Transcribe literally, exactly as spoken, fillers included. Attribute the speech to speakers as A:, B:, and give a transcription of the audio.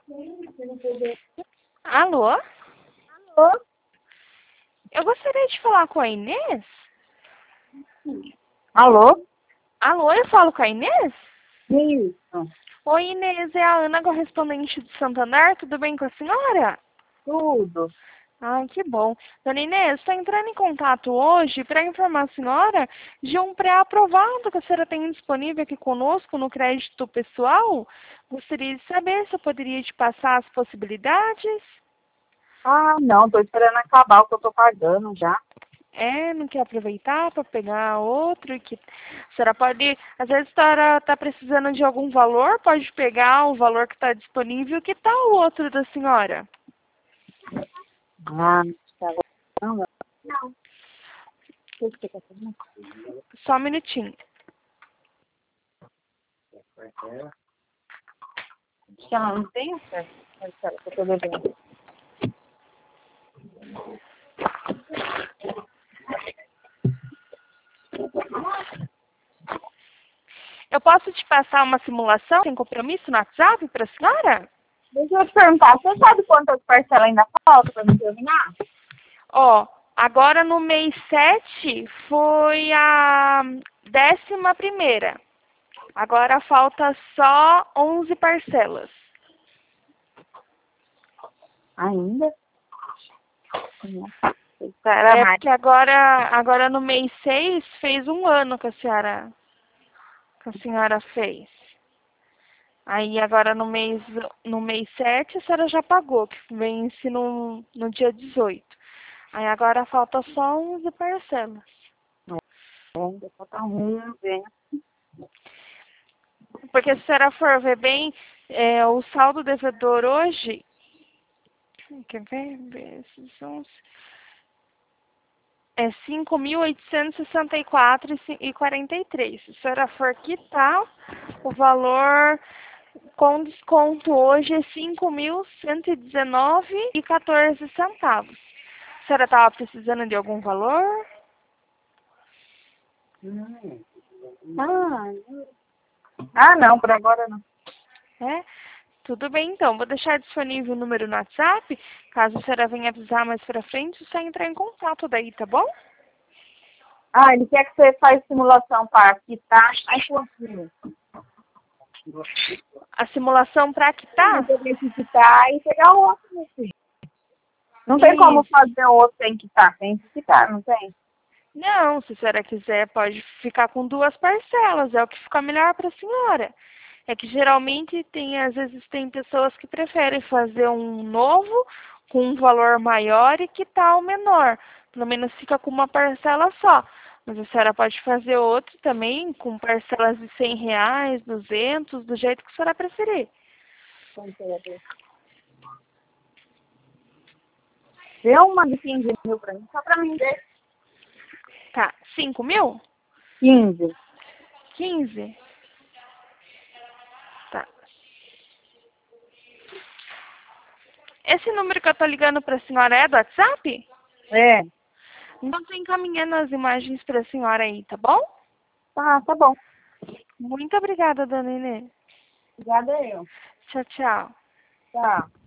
A: Alô?
B: Alô?
A: Eu gostaria de falar com a Inês.
B: Alô?
A: Alô, eu falo com a Inês?
B: Isso.
A: Oi, Inês, é a Ana, correspondente de Santander. Tudo bem com a senhora?
B: Tudo.
A: Ai, que bom. Dona Inês, estou entrando em contato hoje para informar a senhora de um pré-aprovado que a senhora tem disponível aqui conosco no crédito pessoal. Gostaria de saber se eu poderia te passar as possibilidades.
B: Ah, não, tô esperando acabar o que eu tô pagando já.
A: É, não quer aproveitar para pegar outro? Que a senhora pode, às vezes a senhora está precisando de algum valor, pode pegar o valor que está disponível. Que tal o outro da senhora?
B: Ah, agora não, não. Não. O que você quer fazer?
A: Só um minutinho.
B: Acho que ela não tem acesso. Espera, que eu tô bebendo.
A: Eu posso te passar uma simulação sem compromisso no WhatsApp para a senhora?
B: Deixa eu te perguntar, você sabe quantas parcelas ainda faltam pra me terminar?
A: Ó, agora no mês sete foi a décima primeira. Agora falta só onze parcelas.
B: Ainda? Espera
A: É
B: mais.
A: porque agora, agora no mês seis fez um ano que a senhora, que a senhora fez. Aí agora no mês, no mês sete a senhora já pagou, que vence no, no dia dezoito. Aí agora falta só onze parcelas.
B: Ainda falta um, vem.
A: Porque se a senhora for ver bem, é, o saldo devedor hoje, quer ver? Esses onze, é cinco mil oitocentos e sessenta e quatro reais e quarenta e três. Se a senhora for quitar, o valor com desconto hoje é cinco mil cento e dezenove reais e quatorze centavos. A senhora estava precisando de algum valor?
B: Hum. Ah, ah, não, por agora não.
A: É? Tudo bem, então. Vou deixar disponível o número no WhatsApp. Caso a senhora venha avisar mais pra frente, só entrar em contato daí, tá bom?
B: Ah, ele quer que você faça simulação para quitar. Aí, confirma.
A: A simulação para quitar?
B: Eu tenho que quitar e pegar o outro, meu filho. Não tem como
A: Isso.
B: fazer o outro sem quitar. Tem que quitar, não tem?
A: Não, se a senhora quiser, pode ficar com duas parcelas. É o que fica melhor para a senhora. É que geralmente tem, às vezes tem pessoas que preferem fazer um novo com um valor maior e quitar o menor. Pelo menos fica com uma parcela só. Mas a senhora pode fazer outro também com parcelas de cem reais, duzentos, do jeito que a senhora preferir.
B: Dê uma de quinze mil pra mim, só pra mim ver.
A: Tá, cinco mil?
B: quinze.
A: quinze? Tá. Esse número que eu tô ligando para a senhora é do WhatsApp?
B: É.
A: Então, tô encaminhando as imagens para a senhora aí, tá bom?
B: Tá, tá bom.
A: Muito obrigada, dona Inês.
B: Obrigada eu.
A: Tchau, tchau.
B: Tá.